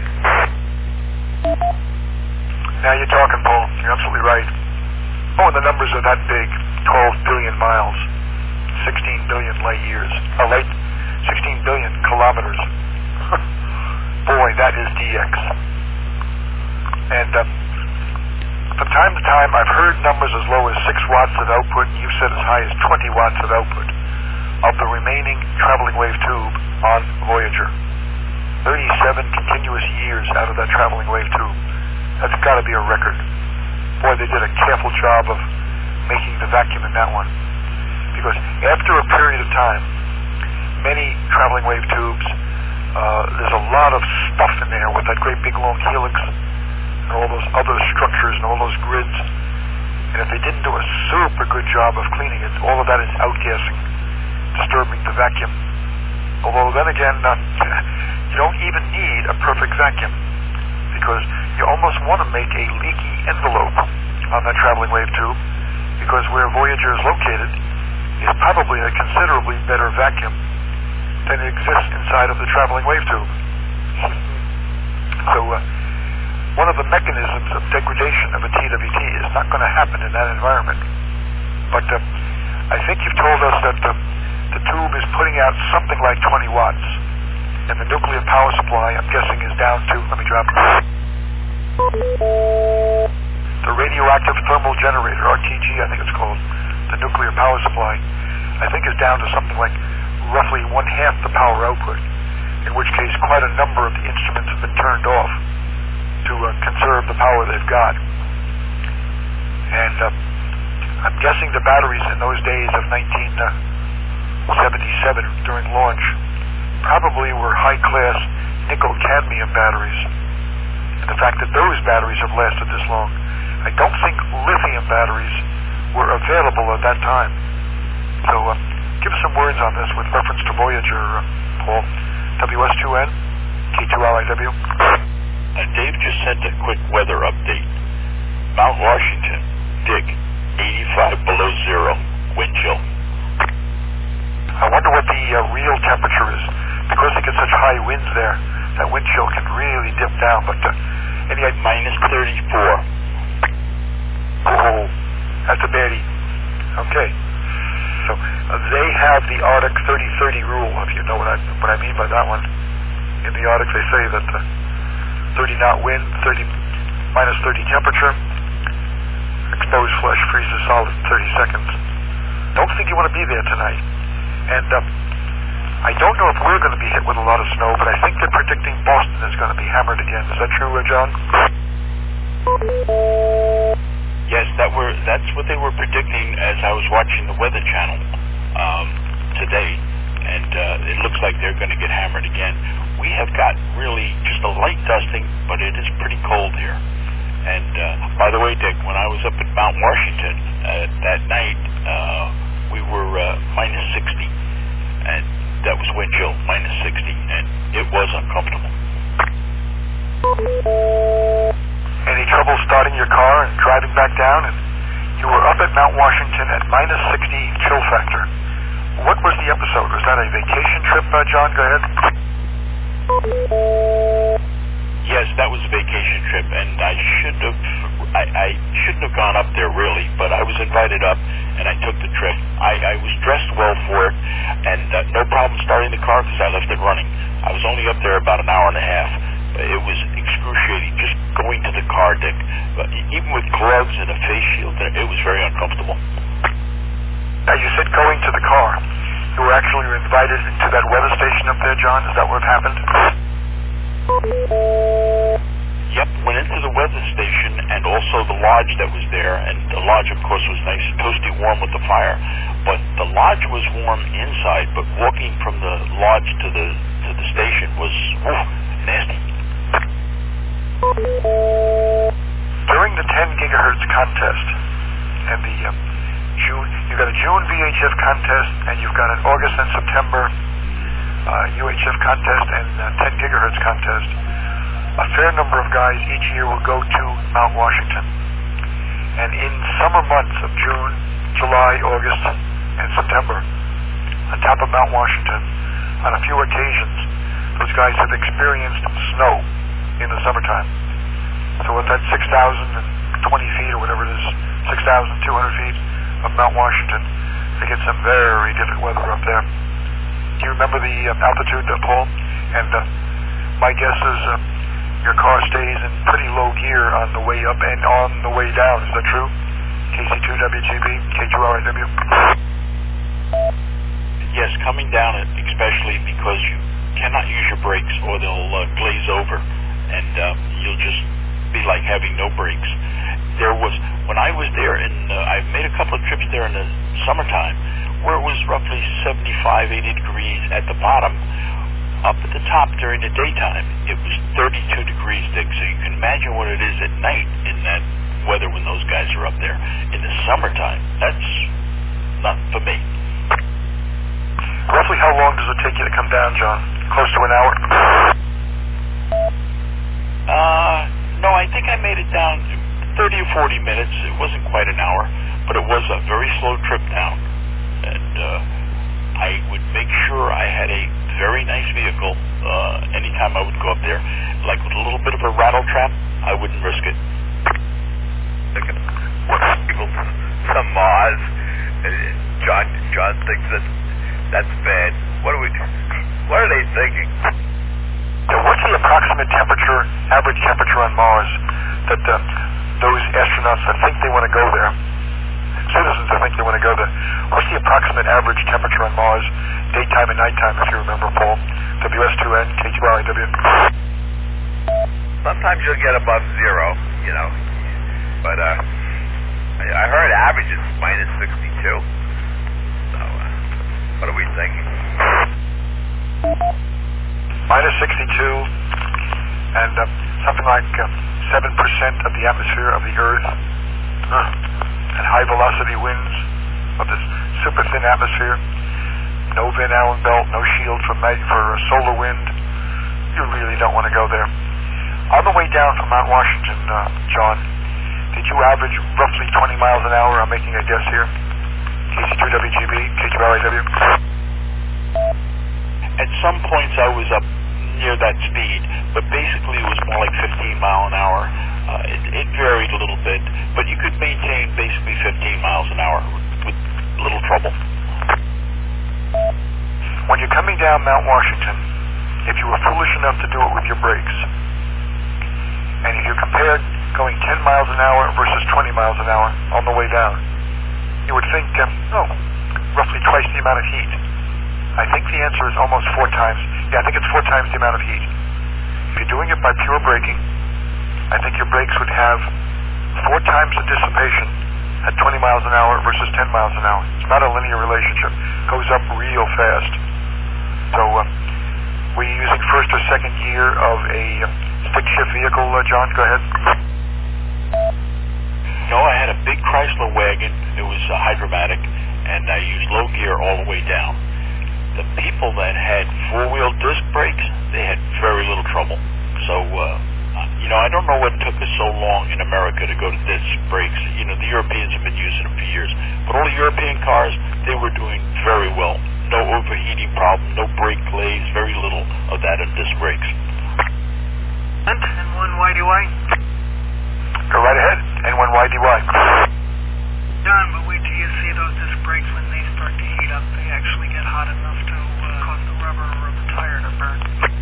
Now you're talking, Paul. You're absolutely right. Oh, and the numbers are that big. twelve billion miles. sixteen billion light years. Uh, light, sixteen billion kilometers. Boy, that is D X. And uh, from time to time, I've heard numbers as low as six watts of output, and you've said as high as twenty watts of output of the remaining traveling wave tube on Voyager. thirty-seven continuous years out of that traveling wave tube. That's got to be a record. Boy, they did a careful job of making the vacuum in that one. Because after a period of time, many traveling wave tubes, uh, there's a lot of stuff in there with that great big long helix and all those other structures and all those grids. And if they didn't do a super good job of cleaning it, all of that is outgassing, disturbing the vacuum. Although then again, uh, you don't even need a perfect vacuum, because you almost want to make a leaky envelope on that traveling wave tube, because where Voyager is located is probably a considerably better vacuum than exists inside of the traveling wave tube. So uh, one of the mechanisms of degradation of a T W T is not going to happen in that environment. But uh, I think you've told us that the, the tube is putting out something like twenty watts, and the nuclear power supply, I'm guessing, is down to, let me drop it, the radioactive thermal generator, R T G I think it's called, the nuclear power supply, I think is down to something like roughly one half the power output, in which case quite a number of the instruments have been turned off to uh, conserve the power they've got. And uh, I'm guessing the batteries in those days of nineteen seventy-seven during launch probably were high-class nickel-cadmium batteries. And the fact that those batteries have lasted this long, I don't think lithium batteries were available at that time. So uh, give us some words on this with reference to Voyager, uh, Paul. W S two N, K two R I W. Uh, Dave just sent a quick weather update. Mount Washington, Dick, eighty-five below zero, wind chill. I wonder what the uh, real temperature is. Because they get such high winds there, that wind chill can really dip down. But uh, any idea? Minus thirty-four. Oh, that's a baddie. Okay. So uh, they have the Arctic thirty thirty rule, if you know what I what I mean by that one. In the Arctic, they say that the thirty knot wind, thirty minus thirty temperature, exposed flesh freezes solid in thirty seconds. Don't think you want to be there tonight. And um, I don't know if we're going to be hit with a lot of snow, but I think they're predicting Boston is going to be hammered again. Is that true, uh, John? Yes, that were that's what they were predicting as I was watching the Weather Channel um, today, and uh, it looks like they're going to get hammered again. We have got really just a light dusting, but it is pretty cold here. And uh, by the way, Dick, when I was up at Mount Washington uh, that night, uh, we were uh, minus sixty, and that was wind chill, minus sixty, and it was uncomfortable. Any trouble starting your car and driving back down? And you were up at Mount Washington at minus sixty chill factor. What was the episode? Was that a vacation trip, uh, John? Go ahead. Yes, that was a vacation trip, and I should have I, I shouldn't have gone up there really, but I was invited up, and I took the trip. I, I was dressed well for it, and uh, no problem starting the car because I left it running. I was only up there about an hour and a half. It was excruciating just going to the car, Dick. But even with gloves and a face shield, it was very uncomfortable. Now, you said going to the car. You were actually invited into that weather station up there, John? Is that what happened? Yep, went into the weather station and also the lodge that was there. And the lodge, of course, was nice and toasty warm with the fire. But the lodge was warm inside, but walking from the lodge to the to the station was whew, nasty. During the ten gigahertz contest and the um, June, you've got a June V H F contest, and you've got an August and September uh, U H F contest and uh, ten gigahertz contest. A fair number of guys each year will go to Mount Washington, and in summer months of June, July, August, and September, on top of Mount Washington, on a few occasions, those guys have experienced snow in the summertime. So with that six thousand twenty feet or whatever it is, six thousand two hundred feet of Mount Washington, they get some very different weather up there. Do you remember the uh, altitude, uh, Paul? And uh, my guess is uh, your car stays in pretty low gear on the way up and on the way down. Is that true? K C two W G B, K two R I W? Yes, coming down it, especially because you cannot use your brakes or they'll uh, glaze over, and uh, you'll just be like having no brakes. There was, when I was there, and uh, I made a couple of trips there in the summertime, where it was roughly seventy-five, eighty degrees at the bottom. Up at the top during the daytime, it was thirty-two degrees, Dick, so you can imagine what it is at night in that weather when those guys are up there. In the summertime, that's not for me. Roughly how long does it take you to come down, John? Close to an hour? Uh, no, I think I made it down thirty or forty minutes. It wasn't quite an hour, but it was a very slow trip down. And uh, I would make sure I had a very nice vehicle uh, anytime I would go up there. Like with a little bit of a rattle trap, I wouldn't risk it. What people to Mars? John, John thinks that that's bad. What are we? What are they thinking? So what's the approximate temperature, average temperature on Mars that uh, those astronauts that think they want to go there, citizens that think they want to go there, what's the approximate average temperature on Mars, daytime and nighttime, if you remember, Paul? W S two N, K two R I W. Sometimes you'll get above zero, you know. But uh, I, I heard average is minus sixty-two. So, uh, what are we thinking? Minus sixty-two, and uh, something like uh, seven percent of the atmosphere of the Earth, uh, and high velocity winds of this super thin atmosphere, no Van Allen belt, no shield for, mag- for uh, solar wind. You really don't want to go there. On the way down from Mount Washington, uh, John, did you average roughly twenty miles an hour? I'm making a guess here. K C two W G B, K two R I W. At some points I was up near that speed, but basically it was more like fifteen mile an hour. Uh, it, it varied a little bit, but you could maintain basically fifteen miles an hour with little trouble. down Mount Washington, if you were foolish enough to do it with your brakes, and if you compared going ten miles an hour versus twenty miles an hour on the way down, you would think, um, oh, roughly twice the amount of heat. I think the answer is almost four times. Yeah, I think it's four times the amount of heat. If you're doing it by pure braking, I think your brakes would have four times the dissipation at twenty miles an hour versus ten miles an hour. It's not a linear relationship. It goes up real fast. So, uh, were you using first or second gear of a uh, stick shift vehicle, uh, John? Go ahead. No, I had a big Chrysler wagon. It was uh, hydromatic, and I used low gear all the way down. The people that had four-wheel disc brakes, they had very little trouble. So, uh, you know, I don't know what took us so long in America to go to disc brakes. You know, the Europeans have been using them for years. But all the European cars, they were doing very well. No overheating problem, no brake glaze, very little of that in disc brakes. And one Y D Y? Go right ahead. N one Y D Y. John, but wait till you see those disc brakes when they start to heat up. They actually get hot enough to uh, cause the rubber of the tire to burn.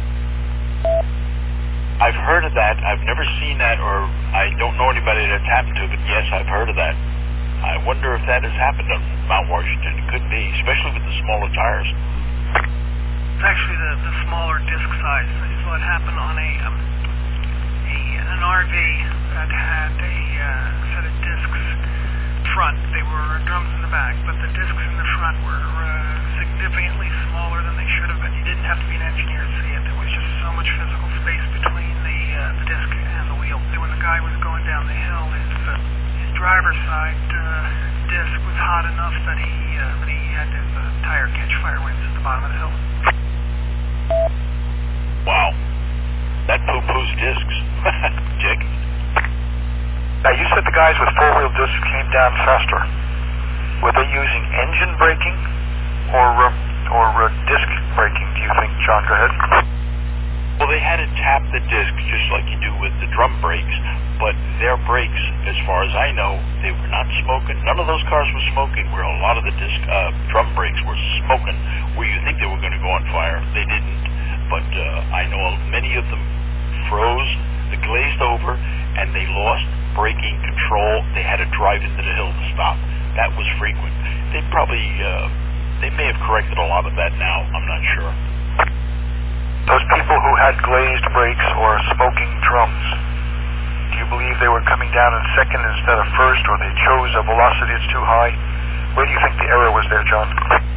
I've heard of that. I've never seen that, or I don't know anybody that's happened to it, but yes, I've heard of that. I wonder if that has happened on Mount Washington. It could be, especially with the smaller tires. It's actually the, the smaller disc size. I saw it happen on a, um, a an R V that had a uh, set of discs front. They were drums in the back, but the discs in the front were uh, significantly smaller than they should have been. You didn't have to be an engineer to see it. There was just so much physical space between the uh, the disc and the wheel. So when the guy was going down the hill, his uh, his driver's side uh, disc was hot enough that he uh, that he had his uh, tire catch fire when he was at the bottom of the hill. Wow, that poo-poos discs. Jake? Now, you said the guys with four-wheel discs came down faster. Were they using engine braking or uh, or uh, disc braking, do you think, John? Go ahead. Well, they had to tap the disc just like you do with the drum brakes, but their brakes, as far as I know, they were not smoking. None of those cars were smoking, where a lot of the disc uh, drum brakes were smoking, where you think they were going to go on fire. They didn't, but uh, I know many of them froze, they glazed over, and they lost braking control. They had to drive into the hill to stop. That was frequent. They probably, uh, they may have corrected a lot of that now. I'm not sure. Those people who had glazed brakes or smoking drums, do you believe they were coming down in second instead of first, or they chose a velocity that's too high? Where do you think the error was there, John?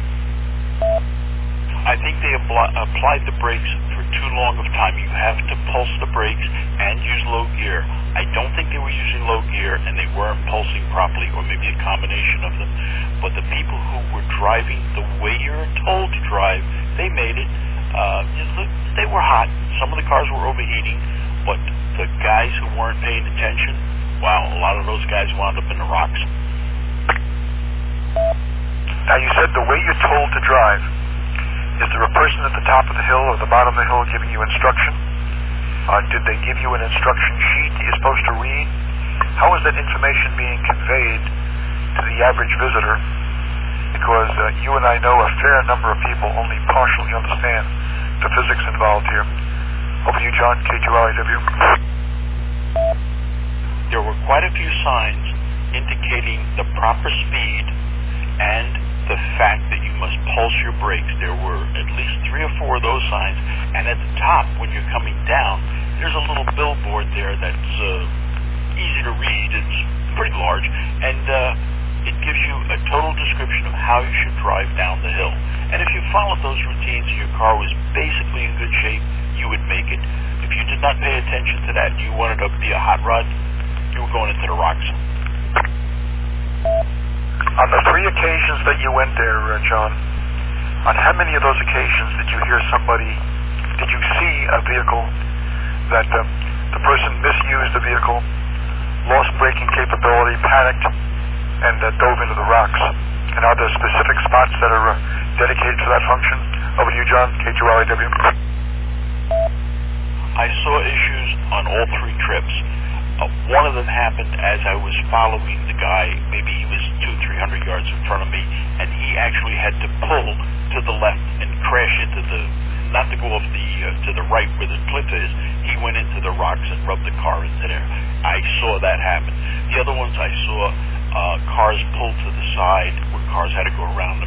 I think they apl- applied the brakes for too long of time. You have to pulse the brakes and use low gear. I don't think they were using low gear and they weren't pulsing properly, or maybe a combination of them. But the people who were driving the way you're told to drive, they made it. Uh, they were hot. Some of the cars were overheating, but the guys who weren't paying attention, wow, a lot of those guys wound up in the rocks. Now, you said the way you're told to drive. Is there a person at the top of the hill or the bottom of the hill giving you instruction? Uh, did they give you an instruction sheet that you're supposed to read? How is that information being conveyed to the average visitor? Because uh, you and I know a fair number of people only partially understand the physics involved here. Over to you, John, K two L I W. There were quite a few signs indicating the proper speed and the fact that you must pulse your brakes. There were at least three or four of those signs, and at the top, when you're coming down, there's a little billboard there that's uh, easy to read. It's pretty large, and uh, it gives you a total description of how you should drive down the hill. And if you followed those routines and your car was basically in good shape, you would make it. If you did not pay attention to that and you wanted to be a hot rod, you were going into the rocks. On the three occasions that you went there, uh, John, on how many of those occasions did you hear somebody, did you see a vehicle that uh, the person misused the vehicle, lost braking capability, panicked, and uh, dove into the rocks? And are there specific spots that are uh, dedicated to that function? Over to you, John, K two L I W. I saw issues on all three trips. Uh, one of them happened as I was following the guy. Maybe he was two, three hundred yards in front of me, and he actually had to pull to the left and crash into the, not to go off the, uh, to the right where the cliff is. He went into the rocks and rubbed the car into there. I saw that happen. The other ones I saw, uh, cars pulled to the side where cars had to go around them